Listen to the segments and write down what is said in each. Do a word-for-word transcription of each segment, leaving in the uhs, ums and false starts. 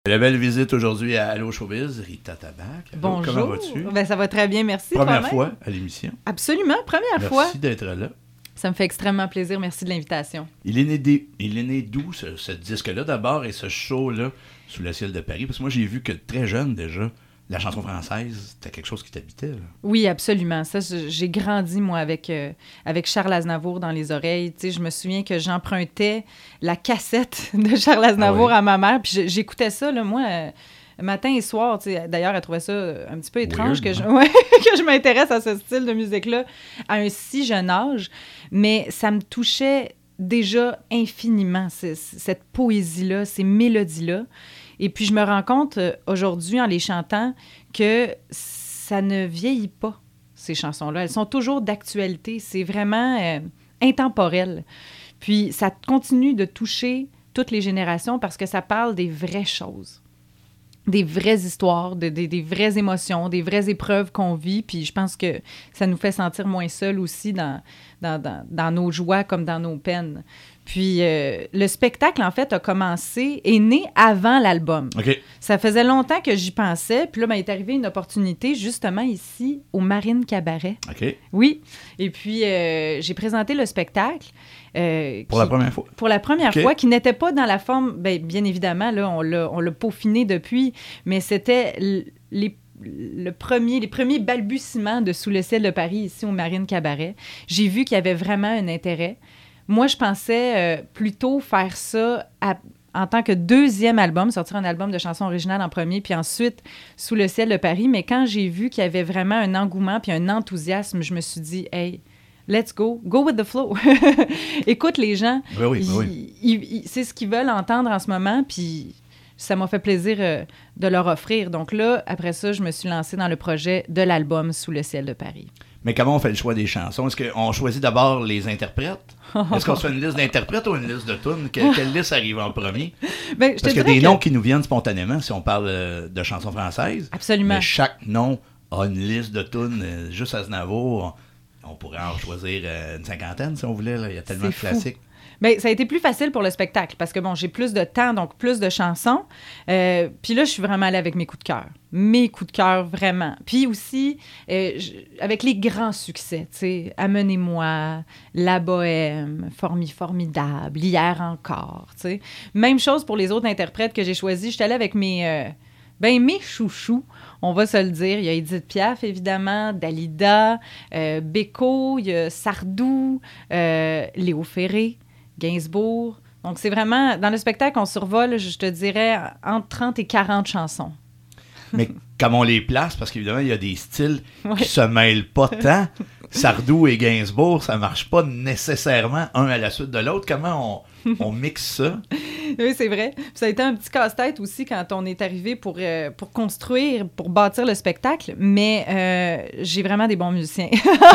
La belle visite aujourd'hui à Allo Showbiz, Rita Tabac. Bonjour. Comment vas-tu? Ben, ça va très bien, merci. Première toi-même. fois à l'émission. Absolument, première Merci fois. Merci d'être là. Ça me fait extrêmement plaisir. Merci de l'invitation. Il est né, des... Il est né d'où, ce, ce disque-là, d'abord, et ce show-là, Sous le ciel de Paris? Parce que moi, j'ai vu que très jeune, déjà, la chanson française, c'était quelque chose qui t'habitait, là. Oui, absolument. Ça, j'ai grandi, moi, avec, euh, avec Charles Aznavour dans les oreilles. Tu sais, je me souviens que j'empruntais la cassette de Charles Aznavour ah oui. à ma mère, puis j'écoutais ça, là, moi... Euh, matin et soir, tu sais, d'ailleurs, elle trouvait ça un petit peu étrange Weird, que, je, ouais, que je m'intéresse à ce style de musique-là à un si jeune âge, mais ça me touchait déjà infiniment, c- cette poésie-là, ces mélodies-là. Et puis, je me rends compte aujourd'hui, en les chantant, que ça ne vieillit pas, ces chansons-là. Elles sont toujours d'actualité. C'est vraiment euh, intemporel. Puis, ça continue de toucher toutes les générations parce que ça parle des vraies choses. Des vraies histoires, de, de, des vraies émotions, des vraies épreuves qu'on vit. Puis je pense que ça nous fait sentir moins seuls aussi dans, dans, dans, dans nos joies comme dans nos peines. Puis euh, le spectacle, en fait, a commencé, est né avant l'album. Okay. Ça faisait longtemps que j'y pensais. Puis là, ben, il est arrivé une opportunité justement ici, au Marine Cabaret. OK. Oui. Et puis, euh, j'ai présenté le spectacle. Euh, pour qui, la première fois? Pour la première okay. fois, qui n'était pas dans la forme... Bien, bien évidemment, là, on l'a, on l'a peaufiné depuis, mais c'était les, le premier, les premiers balbutiements de Sous le ciel de Paris, ici au Marine Cabaret. J'ai vu qu'il y avait vraiment un intérêt. Moi, je pensais euh, plutôt faire ça à, en tant que deuxième album, sortir un album de chansons originales en premier, puis ensuite Sous le ciel de Paris. Mais quand j'ai vu qu'il y avait vraiment un engouement puis un enthousiasme, je me suis dit, hey, let's go, go with the flow. Écoute les gens, oui, oui, ils, oui. Ils, ils, c'est ce qu'ils veulent entendre en ce moment, puis ça m'a fait plaisir euh, de leur offrir. Donc là, après ça, je me suis lancée dans le projet de l'album Sous le ciel de Paris. Mais comment on fait le choix des chansons? Est-ce qu'on choisit d'abord les interprètes? Est-ce qu'on se fait une liste d'interprètes ou une liste de tunes? Que, quelle liste arrive en premier? Ben, je Parce te qu'il y a des que... noms qui nous viennent spontanément si on parle euh, de chansons françaises. Absolument. Mais chaque nom a une liste de tunes. Euh, juste Aznavour, on, on pourrait en choisir euh, une cinquantaine si on voulait. Là. Il y a tellement C'est de classiques. Fou. Bien, ça a été plus facile pour le spectacle parce que, bon, j'ai plus de temps, donc plus de chansons. Euh, puis là, je suis vraiment allée avec mes coups de cœur. Mes coups de cœur, vraiment. Puis aussi, euh, je, avec les grands succès, tu sais, Amenez-moi, La Bohème, Formi Formidable, Hier encore, tu sais. Même chose pour les autres interprètes que j'ai choisis. Je suis allée avec mes... Euh, ben, mes chouchous, on va se le dire. Il y a Édith Piaf, évidemment, Dalida, euh, Beko, il y a Sardou, euh, Léo Ferré, Gainsbourg. Donc, c'est vraiment... Dans le spectacle, on survole, je te dirais, entre trente et quarante chansons. Mais comme on les place, parce qu'évidemment, il y a des styles ouais. qui se mêlent pas tant. Sardou et Gainsbourg, ça marche pas nécessairement un à la suite de l'autre. Comment on, on mixe ça? Oui, c'est vrai. Puis ça a été un petit casse-tête aussi quand on est arrivé pour, euh, pour construire, pour bâtir le spectacle. Mais euh, j'ai vraiment des bons musiciens.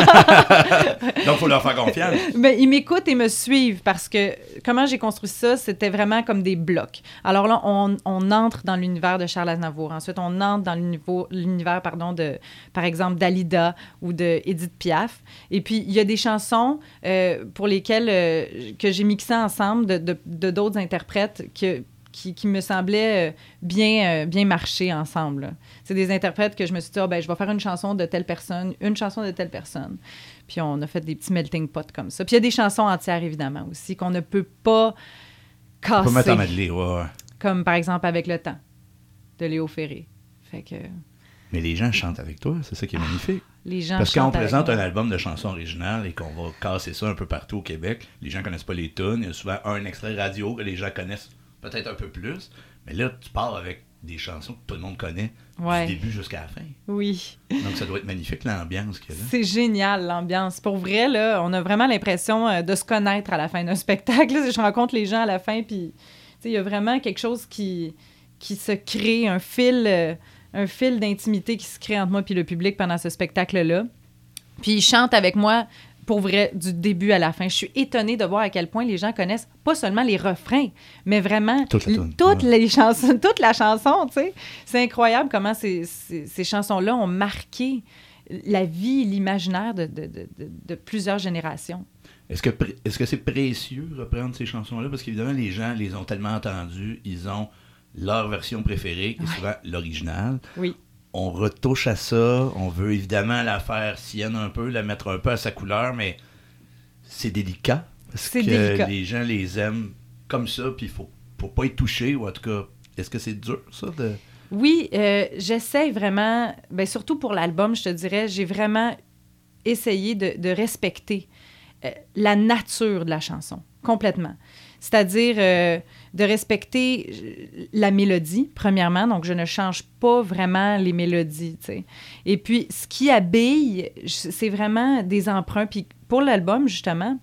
Donc, il faut leur faire confiance. Mais ils m'écoutent et me suivent parce que comment j'ai construit ça, c'était vraiment comme des blocs. Alors là, on, on entre dans l'univers de Charles Aznavour. Ensuite, on entre dans l'univers, l'univers pardon, de, par exemple, Dalida ou de Édith Piaf. Et puis, il y a des chansons euh, pour lesquelles euh, que j'ai mixées ensemble de, de, de d'autres interprètes que, qui, qui me semblaient euh, bien, euh, bien marcher ensemble. Là. C'est des interprètes que je me suis dit, oh, ben, je vais faire une chanson de telle personne, une chanson de telle personne. Puis on a fait des petits melting pots comme ça. Puis il y a des chansons entières, évidemment, aussi, qu'on ne peut pas casser. On peut mettre en medley, ouais, ouais. Comme, par exemple, Avec le temps, de Léo Ferré. Fait que... Mais les gens chantent avec toi, c'est ça qui est magnifique. Les gens Parce que quand on présente moi. un album de chansons originales et qu'on va casser ça un peu partout au Québec, les gens connaissent pas les tunes. Il y a souvent un extrait radio que les gens connaissent peut-être un peu plus. Mais là, tu pars avec des chansons que tout le monde connaît ouais. du début jusqu'à la fin. Oui. Donc, ça doit être magnifique, l'ambiance qu'il y a là. C'est génial, l'ambiance. Pour vrai, là, on a vraiment l'impression de se connaître à la fin d'un spectacle. Là, je rencontre les gens à la fin, puis il y a vraiment quelque chose qui, qui se crée, un fil... Euh, un fil d'intimité qui se crée entre moi et le public pendant ce spectacle-là. Puis ils chantent avec moi, pour vrai, du début à la fin. Je suis étonnée de voir à quel point les gens connaissent pas seulement les refrains, mais vraiment toute, la tune, toutes ouais. les chansons, toute la chanson, tu sais. C'est incroyable comment ces, ces, ces chansons-là ont marqué la vie, l'imaginaire de, de, de, de, de plusieurs générations. Est-ce que, est-ce que c'est précieux reprendre ces chansons-là? Parce qu'évidemment, les gens les ont tellement entendues, ils ont leur version préférée, et Ouais. souvent l'original. Oui. On retouche à ça, on veut évidemment la faire sienne un peu, la mettre un peu à sa couleur, mais c'est délicat, parce C'est que délicat. les gens les aiment comme ça, puis il faut, faut pas être touché, ou en tout cas, est-ce que c'est dur, ça, de... Oui, euh, j'essaie vraiment, ben surtout pour l'album, je te dirais, j'ai vraiment essayé de, de respecter euh, la nature de la chanson, complètement. C'est-à-dire euh, de respecter euh, la mélodie, premièrement, donc je ne change pas vraiment les mélodies, tu sais. Et puis, ce qui habille, je- c'est vraiment des emprunts. Puis pour l'album, justement,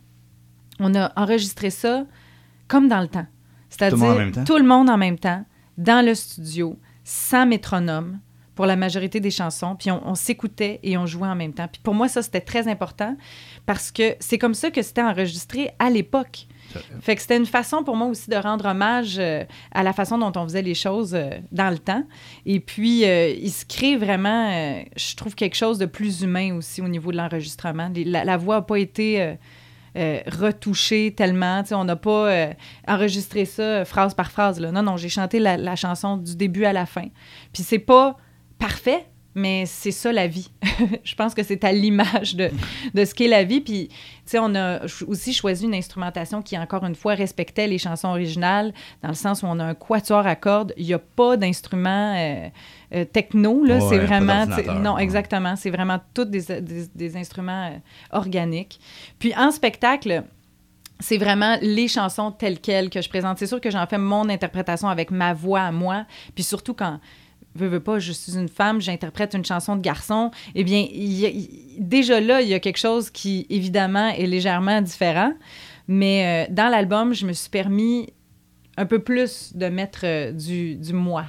on a enregistré ça comme dans le temps. C'est-à-dire Tout le monde en même temps? tout le monde en même temps, dans le studio, sans métronome, pour la majorité des chansons, puis on, on s'écoutait et on jouait en même temps. Puis pour moi, ça, c'était très important, parce que c'est comme ça que c'était enregistré à l'époque. Fait que c'était une façon pour moi aussi de rendre hommage euh, à la façon dont on faisait les choses euh, dans le temps. Et puis, euh, il se crée vraiment, euh, je trouve, quelque chose de plus humain aussi au niveau de l'enregistrement. Les- La, la voix n'a pas été euh, euh, retouchée tellement. Tu sais, on n'a pas euh, enregistré ça euh, phrase par phrase, là. Non, non, j'ai chanté la, la chanson du début à la fin. Puis c'est pas parfait, mais c'est ça la vie. Je pense que c'est à l'image de, de ce qu'est la vie. Puis, tu sais, on a ch- aussi choisi une instrumentation qui, encore une fois, respectait les chansons originales, dans le sens où on a un quatuor à cordes. Il n'y a pas d'instrument euh, euh, techno, là. Ouais, c'est pas vraiment... tu sais, d'ordinateur, Non, ouais. exactement. C'est vraiment tous des, des, des instruments euh, organiques. Puis, en spectacle... C'est vraiment les chansons telles quelles que je présente. C'est sûr que j'en fais mon interprétation avec ma voix à moi. Puis surtout quand, veux, veux pas, je suis une femme, j'interprète une chanson de garçon, eh bien, il y a- il- déjà là, il y a quelque chose qui, évidemment, est légèrement différent. Mais euh, dans l'album, je me suis permis un peu plus de mettre euh, du, du moi.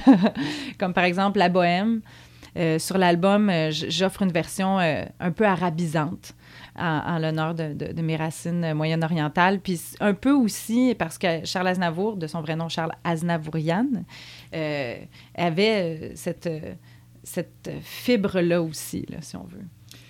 Comme par exemple La Bohème. Euh, sur l'album, euh, j- j'offre une version euh, un peu arabisante en, en l'honneur de, de- de mes racines euh, moyen-orientales. Puis c- un peu aussi parce que Charles Aznavour, de son vrai nom Charles Aznavourian, euh, avait euh, cette, euh, cette fibre-là aussi, là, si on veut.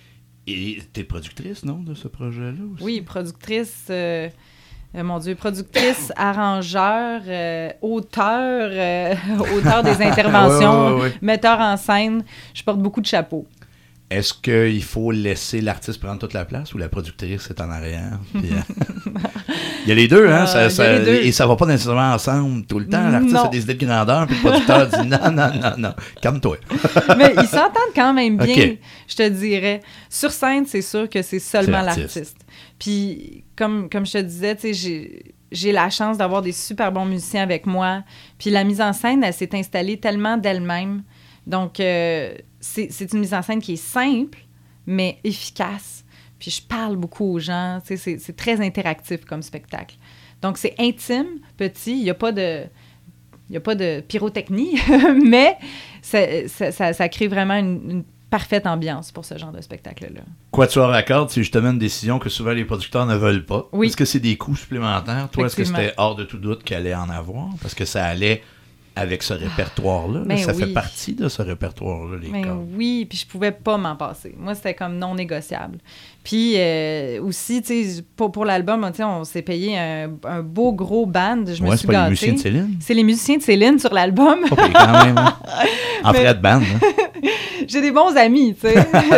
Et t'es productrice, non, de ce projet-là aussi? Oui, productrice... euh, Euh, mon Dieu, productrice, arrangeur, euh, auteur, euh, auteur des interventions, Ouais, ouais, ouais. metteur en scène. Je porte beaucoup de chapeaux. Est-ce qu'il faut laisser l'artiste prendre toute la place ou la productrice est en arrière? Puis, euh, il y a les deux, hein? Euh, ça, il y a ça- les deux. Et ça va pas nécessairement ensemble tout le temps. L'artiste Non. a des idées de grandeur, puis le producteur dit non, non, non, non, calme-toi. Mais ils s'entendent quand même bien, OK. je te dirais. Sur scène, c'est sûr que c'est seulement C'est l'artiste. l'artiste. Puis, comme, comme je te disais, tu sais, j'ai, j'ai la chance d'avoir des super bons musiciens avec moi. Puis la mise en scène, elle s'est installée tellement d'elle-même. Donc, euh, c'est, c'est une mise en scène qui est simple, mais efficace. Puis je parle beaucoup aux gens. Tu sais, c'est, c'est très interactif comme spectacle. Donc, c'est intime, petit. Il n'y a pas de... Il n'y a pas de pyrotechnie, mais ça, ça, ça, ça crée vraiment une, une parfaite ambiance pour ce genre de spectacle-là. Quatuor à cordes, c'est justement une décision que souvent les producteurs ne veulent pas. Oui. Est-ce que c'est des coûts supplémentaires? Toi, est-ce que Effectivement. c'était hors de tout doute qu'elle allait en avoir? Parce que ça allait avec ce répertoire-là. là. Ben ça oui. fait partie de ce répertoire-là, les Mais cordes. oui, puis je pouvais pas m'en passer. Moi, c'était comme non négociable. Puis euh, aussi, tu sais, pour, pour l'album, tu sais, on s'est payé un, un beau gros band. Je me Ouais, suis c'est pas les gâtée. musiciens de Céline? C'est les musiciens de Céline sur l'album. Pas pire quand même. hein. En Mais- frais de bande. hein. J'ai des bons amis, tu sais.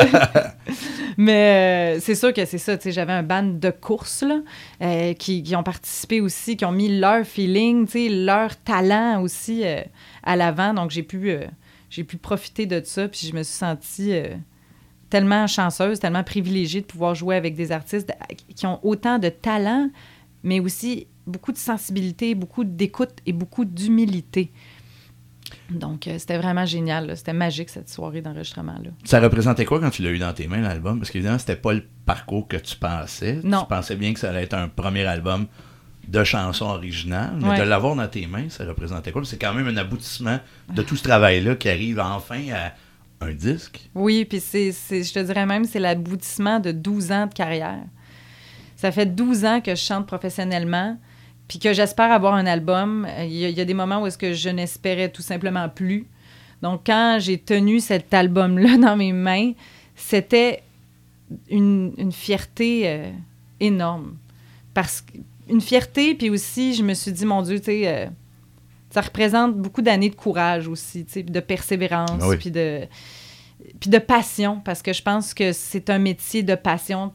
Mais euh, c'est sûr que c'est ça, tu sais, j'avais un band de course, là, euh, qui, qui ont participé aussi, qui ont mis leur feeling, tu sais, leur talent aussi euh, à l'avant. Donc, j'ai pu, euh, j'ai pu profiter de ça, puis je me suis sentie euh, tellement chanceuse, tellement privilégiée de pouvoir jouer avec des artistes qui ont autant de talent, mais aussi beaucoup de sensibilité, beaucoup d'écoute et beaucoup d'humilité. Donc, euh, c'était vraiment génial. Là. C'était magique, cette soirée d'enregistrement-là. Ça représentait quoi quand tu l'as eu dans tes mains, l'album? Parce qu'évidemment, c'était pas le parcours que tu pensais. Non. Tu pensais bien que ça allait être un premier album de chansons originales. Mais Ouais. de l'avoir dans tes mains, ça représentait quoi? C'est quand même un aboutissement de tout ce travail-là qui arrive enfin à un disque. Oui, puis c'est, c'est, je te dirais même, c'est l'aboutissement de douze ans de carrière. Ça fait douze ans que je chante professionnellement, puis que j'espère avoir un album. Il y, a, il y a des moments où est-ce que je n'espérais tout simplement plus. Donc, quand j'ai tenu cet album-là dans mes mains, c'était une, une fierté euh, énorme. Parce que, une fierté, puis aussi, je me suis dit, mon Dieu, tu sais, euh, ça représente beaucoup d'années de courage aussi, tu sais, de persévérance, oui. puis de, puis de passion, parce que je pense que c'est un métier de passion.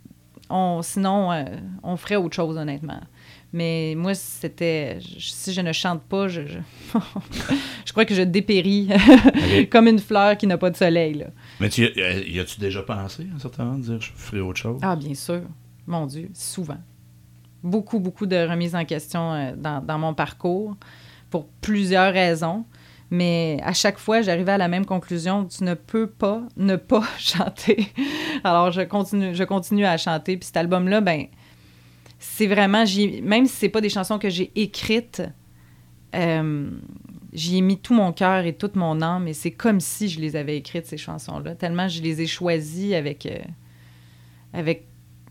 On, sinon, euh, on ferait autre chose, honnêtement. Mais moi, c'était... Je, si je ne chante pas, je, je, je crois que je dépéris okay. comme une fleur qui n'a pas de soleil, là. Mais tu, y as-tu déjà pensé, à un certain moment, de dire « je ferai autre chose » ? Ah, bien sûr. Mon Dieu, souvent. Beaucoup, beaucoup de remises en question euh, dans, dans mon parcours, pour plusieurs raisons. Mais à chaque fois, j'arrivais à la même conclusion. Tu ne peux pas ne pas chanter. Alors, je continue, je continue à chanter. Puis cet album-là, ben c'est vraiment... J'y, même si c'est pas des chansons que j'ai écrites, euh, j'y ai mis tout mon cœur et toute mon âme. Et c'est comme si je les avais écrites, ces chansons-là. Tellement je les ai choisies avec, euh, avec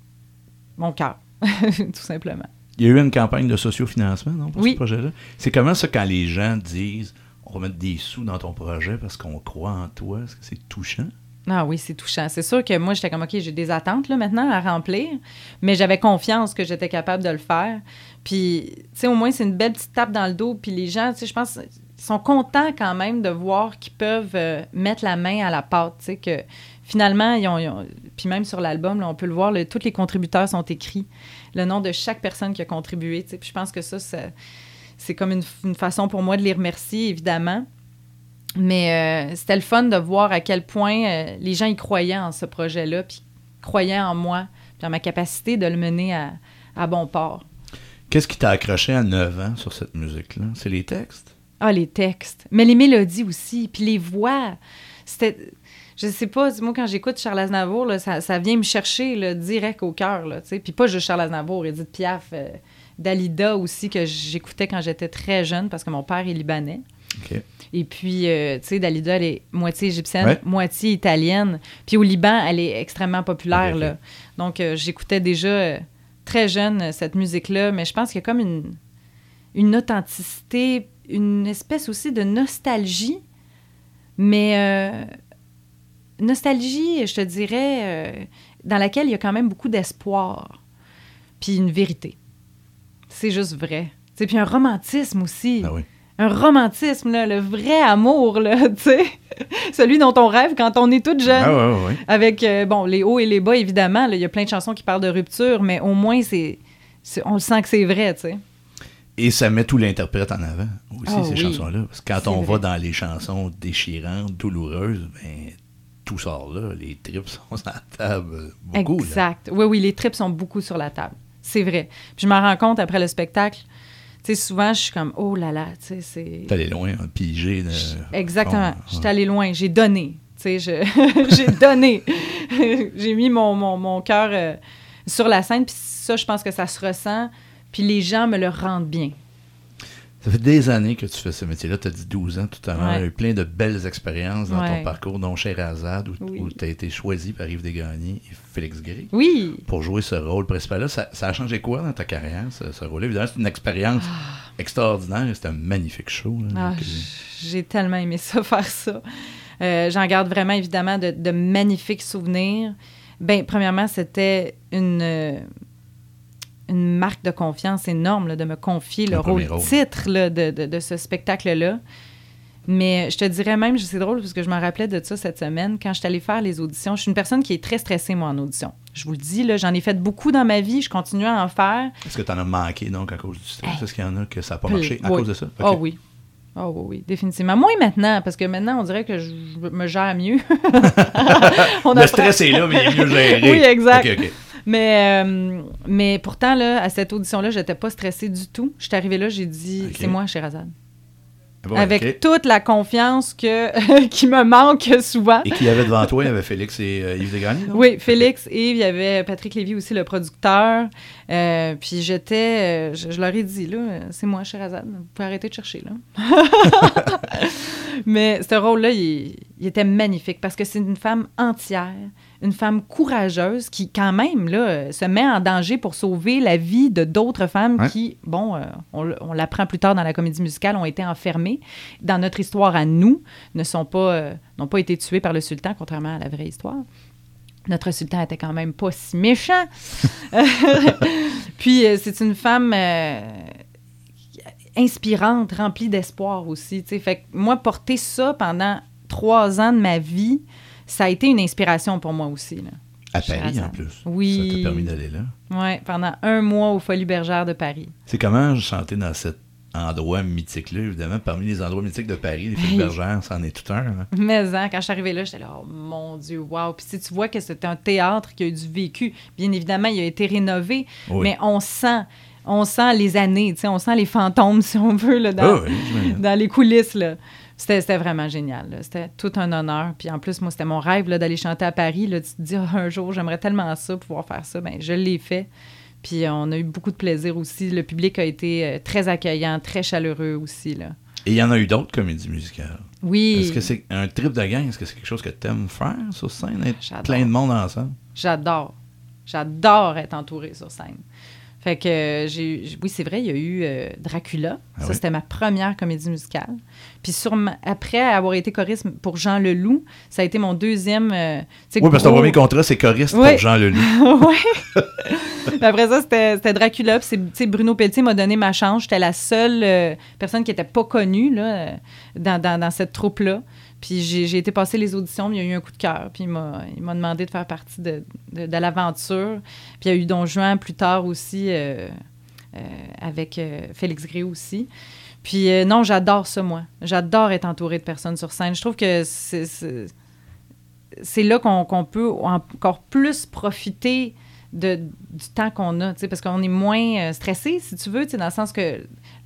mon cœur, tout simplement. Il y a eu une campagne de sociofinancement, non, pour oui. ce projet-là? C'est comment ça quand les gens disent « on va mettre des sous dans ton projet parce qu'on croit en toi », est-ce que c'est touchant? Ah oui, c'est touchant. C'est sûr que moi, j'étais comme, OK, j'ai des attentes là, maintenant à remplir, mais j'avais confiance que j'étais capable de le faire. Puis, tu sais, au moins, c'est une belle petite tape dans le dos. Puis les gens, tu sais, je pense, ils sont contents quand même de voir qu'ils peuvent euh, mettre la main à la pâte, tu sais, que finalement, ils ont, ils ont... Puis même sur l'album, là, on peut le voir, le... tous les contributeurs sont écrits. Le nom de chaque personne qui a contribué, tu sais. Puis je pense que ça, ça c'est comme une, une façon pour moi de les remercier, évidemment. Mais euh, c'était le fun de voir à quel point euh, les gens y croyaient en ce projet-là, puis croyaient en moi, puis en ma capacité de le mener à, à bon port. Qu'est-ce qui t'a accroché à neuf ans sur cette musique-là? C'est les textes? Ah, les textes. Mais les mélodies aussi, puis les voix. C'était... Je sais pas, moi, quand j'écoute Charles Aznavour, là, ça, ça vient me chercher là, direct au cœur, là, tu sais. Puis pas juste Charles Aznavour, Edith Piaf, euh, Dalida aussi, que j'écoutais quand j'étais très jeune, parce que mon père est libanais. OK. Et puis, euh, tu sais, Dalida, elle est moitié égyptienne, ouais. moitié italienne. Puis au Liban, elle est extrêmement populaire, okay, là. Okay. Donc, euh, j'écoutais déjà euh, très jeune euh, cette musique-là, mais je pense qu'il y a comme une, une authenticité, une espèce aussi de nostalgie, mais euh, nostalgie, je te dirais, euh, dans laquelle il y a quand même beaucoup d'espoir, puis une vérité. C'est juste vrai. Tu sais, puis un romantisme aussi. Ah oui. Un romantisme, là, le vrai amour, là, tu sais, celui dont on rêve quand on est toute jeune. Ah ouais, ouais. Avec, euh, bon, les hauts et les bas, évidemment. Il y a plein de chansons qui parlent de rupture, mais au moins, c'est, c'est on le sent que c'est vrai, tu sais. Et ça met tout l'interprète en avant, aussi, oh, ces oui. chansons-là. Parce que quand c'est on vrai. va dans les chansons déchirantes, douloureuses, ben tout sort là. Les tripes sont sur la table beaucoup. Exact. Là. Oui, oui, les tripes sont beaucoup sur la table. C'est vrai. Puis je m'en rends compte après le spectacle. Tu sais, souvent, je suis comme, oh là là, tu sais, c'est... T'es allé loin, un pigé. De... Exactement. Fond, J'étais allé loin. J'ai donné. Tu sais, je... j'ai donné. J'ai mis mon, mon, mon cœur euh, sur la scène. Puis ça, je pense que ça se ressent. Puis les gens me le rendent bien. Ça fait des années que tu fais ce métier-là. Tu as dit douze ans tout à l'heure. Ouais. Il y a eu plein de belles expériences dans ouais. ton parcours, dont Scheherazade, où, oui. où tu as été choisi par Yves Desgagnés et Félix Gray. Oui. Pour jouer ce rôle principal-là. Ça, ça a changé quoi dans ta carrière, ce, ce rôle-là? Évidemment, c'est une expérience ah. extraordinaire. C'était un magnifique show. Là, ah, donc, j'ai tellement aimé ça, faire ça. Euh, j'en garde vraiment, évidemment, de, de magnifiques souvenirs. Bien, premièrement, c'était une... Euh, une marque de confiance énorme là, de me confier le rôle, rôle titre là, de, de, de ce spectacle-là. Mais je te dirais même, c'est drôle parce que je me rappelais de ça cette semaine, quand je suis allée faire les auditions. Je suis une personne qui est très stressée, moi, en audition. Je vous le dis, là, j'en ai fait beaucoup dans ma vie, je continue à en faire. Est-ce que tu en as manqué, donc, à cause du stress? Hey. Est-ce qu'il y en a que ça n'a pas marché à oui. cause de ça? Ah okay. oh, oui. Oh oui, oui, définitivement. Moins maintenant, parce que maintenant, on dirait que je me gère mieux. on le stress est là, mais il est mieux géré. Oui, exact. Okay, okay. Mais, euh, mais pourtant, là, à cette audition-là, je n'étais pas stressée du tout. Je suis arrivée là, j'ai dit, okay. c'est moi, Scheherazade. Bon, avec okay. toute la confiance que, qui me manque souvent. Et qui y avait devant toi? Il y avait Félix et euh, Yves Desgagnés, non? Oui, Félix et Yves. Il y avait Patrick Lévy aussi, le producteur. Euh, puis j'étais... Euh, je, je leur ai dit, là, c'est moi, Scheherazade. Vous pouvez arrêter de chercher, là. Mais ce rôle-là, il, il était magnifique parce que c'est une femme entière, une femme courageuse qui, quand même, là, se met en danger pour sauver la vie de d'autres femmes ouais. qui, bon, euh, on, on l'apprend plus tard dans la comédie musicale, ont été enfermées. Dans notre histoire à nous, ne sont pas, euh, n'ont pas été tuées par le sultan, contrairement à la vraie histoire. Notre sultan était quand même pas si méchant. Puis, euh, c'est une femme... Euh, inspirante, remplie d'espoir aussi. T'sais. Fait que moi, porter ça pendant trois ans de ma vie, ça a été une inspiration pour moi aussi. Là. À Paris, en plus. Oui. Ça t'a permis d'aller là. Oui, pendant un mois aux Folies Bergères de Paris. C'est comment chanter dans cet endroit mythique-là, évidemment. Parmi les endroits mythiques de Paris, les Folies Bergères, c'en est tout un. Là. Mais hein, quand je suis arrivée là, j'étais là, oh mon Dieu, wow. Puis si tu vois que c'est un théâtre qui a eu du vécu. Bien évidemment, il a été rénové, oui. mais on sent... On sent les années, tu sais, on sent les fantômes, si on veut, là, dans, oh oui, dans les coulisses. Là. C'était, c'était vraiment génial. Là. C'était tout un honneur. Puis en plus, moi, c'était mon rêve là, d'aller chanter à Paris. Là. Tu te dis, oh, un jour, j'aimerais tellement ça, pouvoir faire ça. Bien, je l'ai fait. Puis on a eu beaucoup de plaisir aussi. Le public a été euh, très accueillant, très chaleureux aussi. Là. Et il y en a eu d'autres comédies musicales. Oui. Est-ce que c'est un trip de gang? Est-ce que c'est quelque chose que tu aimes faire sur scène? Être J'adore. Plein de monde ensemble? J'adore. J'adore être entourée sur scène. Fait que j'ai... Oui, c'est vrai, il y a eu euh, Dracula. Ah ça, oui? C'était ma première comédie musicale. Puis sur ma... après avoir été choriste pour Jean Leloup, ça a été mon deuxième... Euh, oui, parce que ton premier contrat, c'est choriste oui. pour Jean Leloup. Oui. Après ça, c'était, c'était Dracula. Puis c'est, Bruno Pelletier m'a donné ma chance. J'étais la seule euh, personne qui n'était pas connue là, dans, dans, dans cette troupe-là. Puis j'ai, j'ai été passer les auditions, mais il y a eu un coup de cœur. Puis il m'a, il m'a demandé de faire partie de, de, de l'aventure. Puis il y a eu Don Juan plus tard aussi, euh, euh, avec euh, Félix Gréau aussi. Puis euh, non, j'adore ça, moi. J'adore être entourée de personnes sur scène. Je trouve que c'est, c'est, c'est là qu'on, qu'on peut encore plus profiter de, du temps qu'on a, parce qu'on est moins euh, stressé, si tu veux, dans le sens que...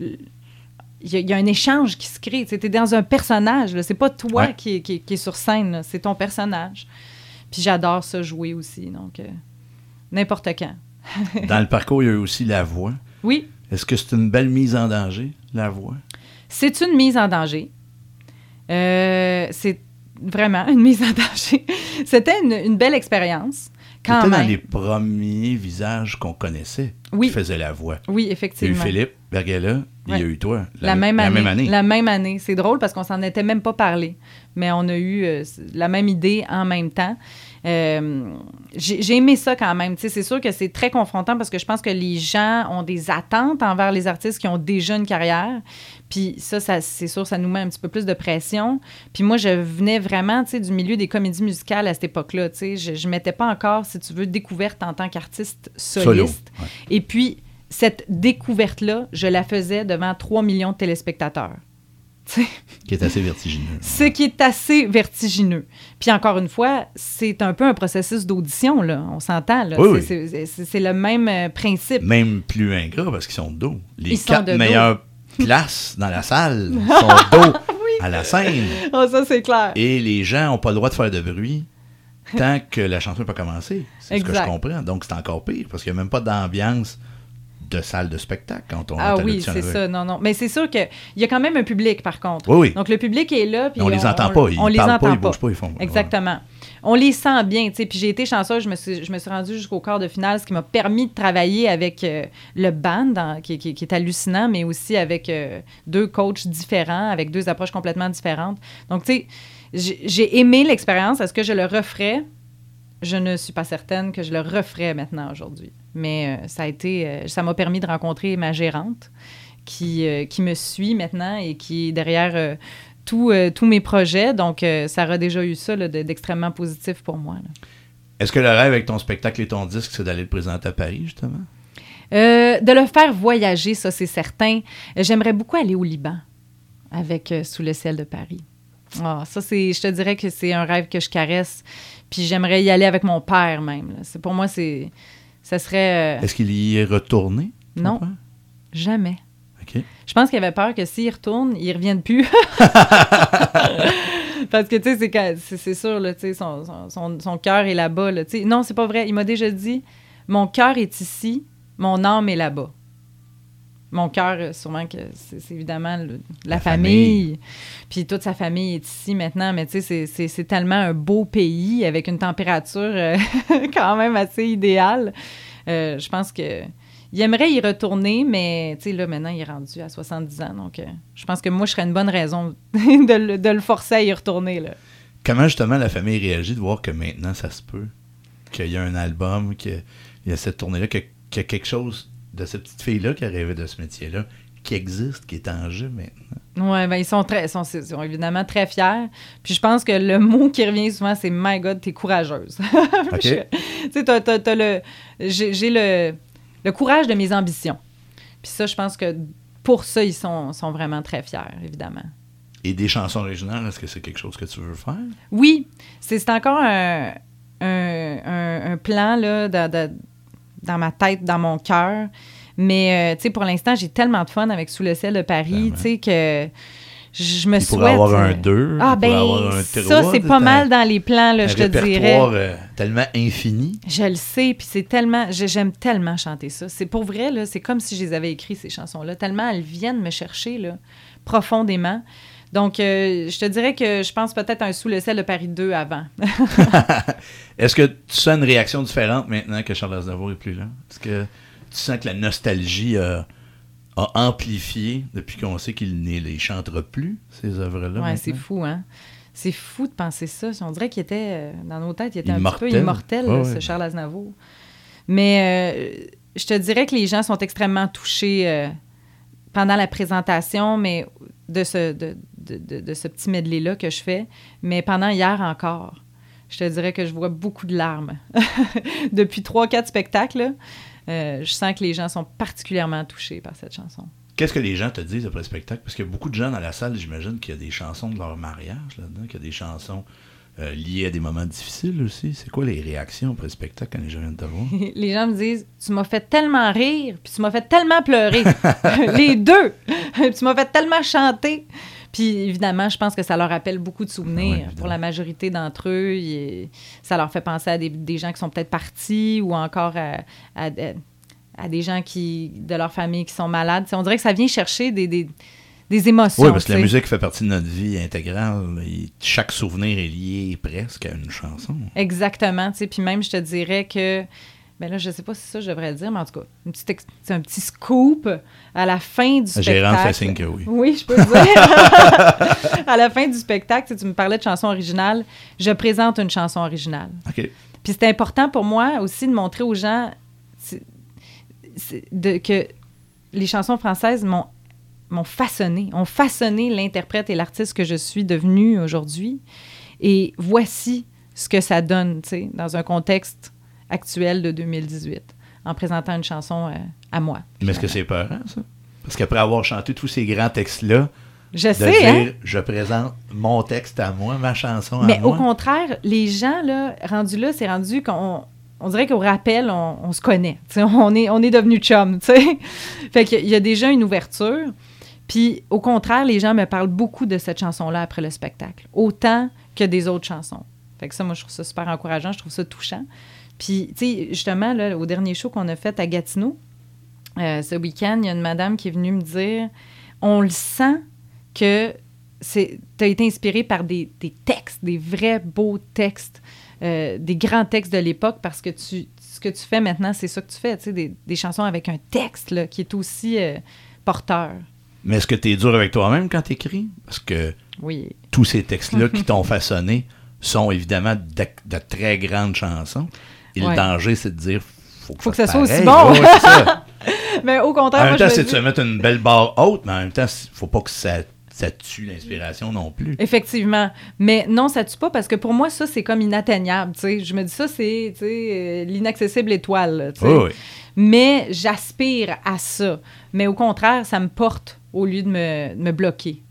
Il y, y a un échange qui se crée. Tu es dans un personnage. Là. C'est pas toi ouais. qui, qui, qui est sur scène. Là. C'est ton personnage. Puis j'adore ça jouer aussi. Donc, euh, n'importe quand. Dans le parcours, il y a eu aussi la voix. Oui. Est-ce que c'est une belle mise en danger, la voix? C'est une mise en danger. Euh, c'est vraiment une mise en danger. C'était une, une belle expérience. Quand C'était même. dans les premiers visages qu'on connaissait oui. qui faisaient la voix. Oui, effectivement. Il y a eu Philippe Bergella, ouais. il y a eu toi. La, la, même, la année, même année. La même année. C'est drôle parce qu'on s'en était même pas parlé. Mais on a eu euh, la même idée en même temps. Euh, j'ai, j'ai aimé ça quand même. T'sais, c'est sûr que c'est très confrontant parce que je pense que les gens ont des attentes envers les artistes qui ont déjà une carrière. Puis ça, ça, c'est sûr, ça nous met un petit peu plus de pression. Puis moi, je venais vraiment du milieu des comédies musicales à cette époque-là. Je ne m'étais pas encore, si tu veux, découverte en tant qu'artiste soliste. Solo, ouais. Et puis, cette découverte-là, je la faisais devant trois millions de téléspectateurs. T'sais. Qui est assez vertigineux. Ce qui est assez vertigineux. Puis encore une fois, c'est un peu un processus d'audition, là. On s'entend, là. Oui, c'est, oui. c'est, c'est, c'est le même euh, principe. Même plus ingrat parce qu'ils sont de dos. Les Ils quatre de meilleures dos. Places dans la salle sont dos oui. à la scène. Oh, ça, c'est clair. Et les gens n'ont pas le droit de faire de bruit tant que la chanson n'a pas commencé. C'est exact. Ce que je comprends. Donc, c'est encore pire parce qu'il n'y a même pas d'ambiance de salle de spectacle quand on ah est à oui, c'est avec. ça, non, non. Mais c'est sûr qu'il y a quand même un public, par contre. Oui, oui. Donc, le public est là. Puis on, on les entend pas, ils on les parlent entend pas, ils bougent pas, ils font... Exactement. Ouais. On les sent bien, tu sais. Puis j'ai été chanceuse, je me suis, je me suis rendue jusqu'au quart de finale, ce qui m'a permis de travailler avec euh, le band, dans, qui, qui, qui est hallucinant, mais aussi avec euh, deux coachs différents, avec deux approches complètement différentes. Donc, tu sais, j'ai, j'ai aimé l'expérience. Est-ce que je le referais? Je ne suis pas certaine que je le referais maintenant, aujourd'hui. Mais euh, ça a été, euh, ça m'a permis de rencontrer ma gérante qui, euh, qui me suit maintenant et qui est derrière euh, tout, euh, tous mes projets. Donc, euh, ça aura déjà eu ça là, de, d'extrêmement positif pour moi. Là. Est-ce que le rêve avec ton spectacle et ton disque, c'est d'aller le présenter à Paris, justement? Euh, de le faire voyager, ça, c'est certain. J'aimerais beaucoup aller au Liban avec euh, Sous le ciel de Paris. Oh, ça, c'est, je te dirais que c'est un rêve que je caresse. Puis j'aimerais y aller avec mon père même. Là. C'est, pour moi, c'est, ça serait... Euh... Est-ce qu'il y est retourné? Non, jamais. OK. Je pense qu'il avait peur que s'il retourne, il ne revienne plus. Parce que, tu sais, c'est, c'est sûr, là, tu sais, son, son, son cœur est là-bas. Là, tu sais. Non, c'est pas vrai. Il m'a déjà dit, mon cœur est ici, mon âme est là-bas. Mon cœur, sûrement que c'est, c'est évidemment le, la, la famille. famille. Puis toute sa famille est ici maintenant. Mais tu sais, c'est, c'est, c'est tellement un beau pays avec une température euh, quand même assez idéale. Euh, je pense que il aimerait y retourner, mais tu sais, là, maintenant, il est rendu à soixante-dix ans. Donc, euh, je pense que moi, je serais une bonne raison de, le, de le forcer à y retourner, là. Comment, justement, la famille réagit de voir que maintenant, ça se peut? Qu'il y a un album, qu'il y a cette tournée-là, qu'il y a quelque chose... de cette petite fille-là qui a rêvé de ce métier-là, qui existe, qui est en jeu maintenant. Oui, ben ils sont très, ils sont, ils sont évidemment très fiers. Puis je pense que le mot qui revient souvent, c'est « My God, t'es courageuse ». OK. Tu sais, t'as, t'as, t'as le... J'ai, j'ai le, le courage de mes ambitions. Puis ça, je pense que pour ça, ils sont, sont vraiment très fiers, évidemment. Et des chansons originales, est-ce que c'est quelque chose que tu veux faire? Oui, c'est, c'est encore un, un, un, un plan là, de, de, dans ma tête, dans mon cœur. Mais, euh, tu sais, pour l'instant, j'ai tellement de fun avec Sous le ciel de Paris, tu sais, que je me il souhaite... pourrait avoir un deux, ah, il ben, avoir un ça, trois, c'est pas un, mal dans les plans, là, je te dirais. Un répertoire euh, tellement infini. Je le sais, puis c'est tellement... J'aime tellement chanter ça. C'est pour vrai, là, c'est comme si je les avais écrits, ces chansons-là. Tellement elles viennent me chercher, là, profondément. Donc, euh, je te dirais que je pense peut-être un Sous le ciel de Paris deux avant. Est-ce que tu sens une réaction différente maintenant que Charles Aznavour est plus là? Est-ce que tu sens que la nostalgie a, a amplifié depuis qu'on sait qu'il ne les chantera plus, ces œuvres-là? Oui, c'est fou, hein? C'est fou de penser ça. On dirait qu'il était, euh, dans nos têtes, il était immortel. un petit peu immortel, oh, là, ouais. ce Charles Aznavour. Mais euh, je te dirais que les gens sont extrêmement touchés euh, pendant la présentation, mais de ce, de, de, de, de ce petit medley-là que je fais, mais pendant hier encore. Je te dirais que je vois beaucoup de larmes. Depuis trois, quatre spectacles, là, euh, je sens que les gens sont particulièrement touchés par cette chanson. Qu'est-ce que les gens te disent après le spectacle? Parce qu'il y a beaucoup de gens dans la salle, j'imagine qu'il y a des chansons de leur mariage là-dedans, qu'il y a des chansons euh, liées à des moments difficiles aussi. C'est quoi les réactions après le spectacle quand les gens viennent te voir? Les gens me disent « Tu m'as fait tellement rire, puis tu m'as fait tellement pleurer. » Les deux! Tu m'as fait tellement chanter. Puis évidemment, je pense que ça leur rappelle beaucoup de souvenirs. Oui, pour la majorité d'entre eux. Il, ça leur fait penser à des, des gens qui sont peut-être partis ou encore à, à, à des gens qui, de leur famille qui sont malades. T'sais, on dirait que ça vient chercher des, des, des émotions. Oui, parce que t'sais. la musique fait partie de notre vie intégrale. Et chaque souvenir est lié presque à une chanson. Exactement. Puis même, je te dirais que... Ben là, je ne sais pas si ça, je devrais le dire, mais en tout cas, une petite ex- c'est un petit scoop à la fin du spectacle. Gérante fait signe que oui. Oui, je peux le dire. À la fin du spectacle, tu me parlais de chanson originale, je présente une chanson originale. OK. Puis c'est important pour moi aussi de montrer aux gens c'est, c'est de, que les chansons françaises m'ont, m'ont façonné, ont façonné l'interprète et l'artiste que je suis devenue aujourd'hui. Et voici ce que ça donne, tu sais, dans un contexte actuel de deux mille dix-huit, en présentant une chanson euh, à moi. Mais est-ce que c'est peurant, ça? Parce qu'après avoir chanté tous ces grands textes-là, je de sais, dire hein? je présente mon texte à moi, ma chanson Mais à moi. au contraire, les gens, là, rendus là, c'est rendu qu'on... On dirait qu'au rappel, on, on se connaît. T'sais, on est, on est devenus chums, tu sais. Fait qu'il y a déjà une ouverture. Puis, au contraire, les gens me parlent beaucoup de cette chanson-là après le spectacle, autant que des autres chansons. Fait que ça, moi, je trouve ça super encourageant, je trouve ça touchant. Puis, tu sais, justement, là, au dernier show qu'on a fait à Gatineau, euh, ce week-end, il y a une madame qui est venue me dire, on le sent que tu as été inspiré par des, des textes, des vrais beaux textes, euh, des grands textes de l'époque, parce que tu, ce que tu fais maintenant, c'est ça que tu fais, tu sais, des, des chansons avec un texte là, qui est aussi euh, porteur. Mais est-ce que tu es dur avec toi-même quand tu écris? Parce que oui. tous ces textes-là qui t'ont façonné sont évidemment de, de très grandes chansons. Et ouais. Le danger, c'est de dire faut que, faut ça, que ça soit pareil. aussi bon. Ouais, c'est ça. Mais au contraire, en même moi, temps, je c'est me de dis... se mettre une belle barre haute, mais en même temps, il ne faut pas que ça, ça tue l'inspiration non plus. Effectivement. Mais non, ça tue pas parce que pour moi, ça, c'est comme inatteignable. T'sais. Je me dis ça, c'est euh, l'inaccessible étoile. Oui, oui. Mais j'aspire à ça. Mais au contraire, ça me porte au lieu de me, de me bloquer.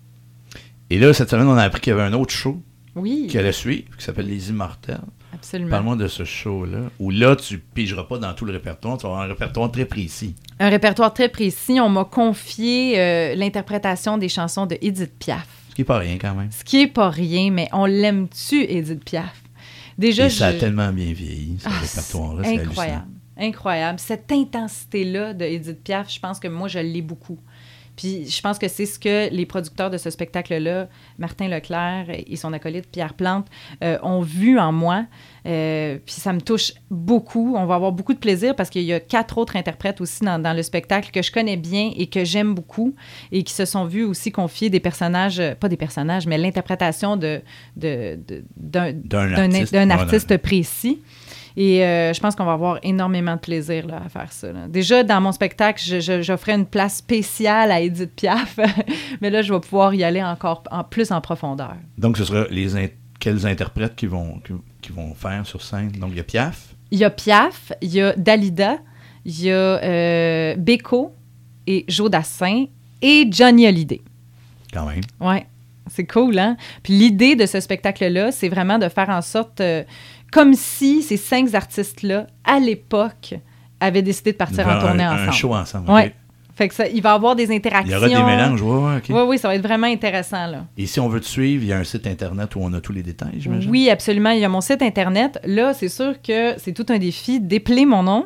Et là, cette semaine, on a appris qu'il y avait un autre show oui. qui allait suivre, qui s'appelle Les Immortels. Absolument. Parle-moi de ce show-là, où là, tu ne pigeras pas dans tout le répertoire, tu vas avoir un répertoire très précis. Un répertoire très précis. On m'a confié euh, l'interprétation des chansons de Édith Piaf. Ce qui n'est pas rien quand même. Ce qui n'est pas rien, mais on l'aime-tu, Édith Piaf? Déjà, Et ça je... a tellement bien vieilli, ce ah, répertoire-là, c'est incroyable. Incroyable. Cette intensité-là de Édith Piaf, je pense que moi, je l'ai beaucoup. Puis je pense que c'est ce que les producteurs de ce spectacle-là, Martin Leclerc et son acolyte Pierre Plante, euh, ont vu en moi. Euh, puis ça me touche beaucoup. On va avoir beaucoup de plaisir parce qu'il y a quatre autres interprètes aussi dans, dans le spectacle que je connais bien et que j'aime beaucoup et qui se sont vus aussi confier des personnages, pas des personnages, mais l'interprétation de, de, de, d'un, d'un, d'un artiste, d'un artiste précis. Et euh, je pense qu'on va avoir énormément de plaisir là, à faire ça. Là. Déjà, dans mon spectacle, je, je, j'offrais une place spéciale à Edith Piaf. Mais là, je vais pouvoir y aller encore en, plus en profondeur. Donc, ce sera les in- quels interprètes qui vont, qui, qui vont faire sur scène? Donc, il y a Piaf. Il y a Piaf, il y a Dalida, il y a euh, Beko et Jodassin et Johnny Hallyday. Quand même. Ouais, c'est cool, hein? Puis l'idée de ce spectacle-là, c'est vraiment de faire en sorte, euh, comme si ces cinq artistes-là, à l'époque, avaient décidé de partir en tournée un, ensemble. Un show ensemble, ouais. OK. Fait que ça, il va y avoir des interactions. Il y aura des mélanges, oui, oui, OK. Oui, oui, ça va être vraiment intéressant, là. Et si on veut te suivre, il y a un site Internet où on a tous les détails, j'imagine? Oui, absolument. Il y a mon site Internet. Là, c'est sûr que c'est tout un défi d'épeler mon nom.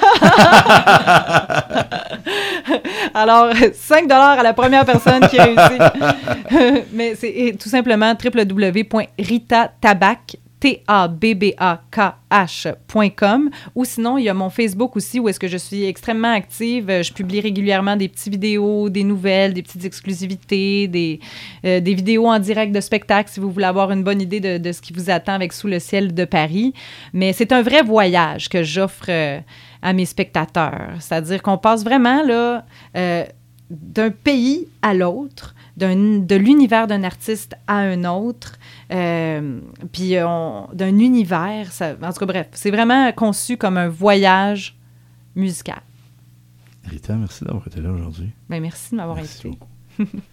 Alors, cinq dollars à la première personne qui réussit. Mais c'est tout simplement w w w point rita tabac T A B B A K H point com ou sinon, il y a mon Facebook aussi où est-ce que je suis extrêmement active. Je publie régulièrement des petites vidéos, des nouvelles, des petites exclusivités, des, euh, des vidéos en direct de spectacle si vous voulez avoir une bonne idée de, de ce qui vous attend avec Sous le ciel de Paris. Mais c'est un vrai voyage que j'offre euh, à mes spectateurs. C'est-à-dire qu'on passe vraiment là, euh, d'un pays à l'autre, d'un, de l'univers d'un artiste à un autre, euh, puis on, d'un univers. Ça, en tout cas, bref, c'est vraiment conçu comme un voyage musical. Rita, merci d'avoir été là aujourd'hui. Bien, merci de m'avoir merci invité. beaucoup.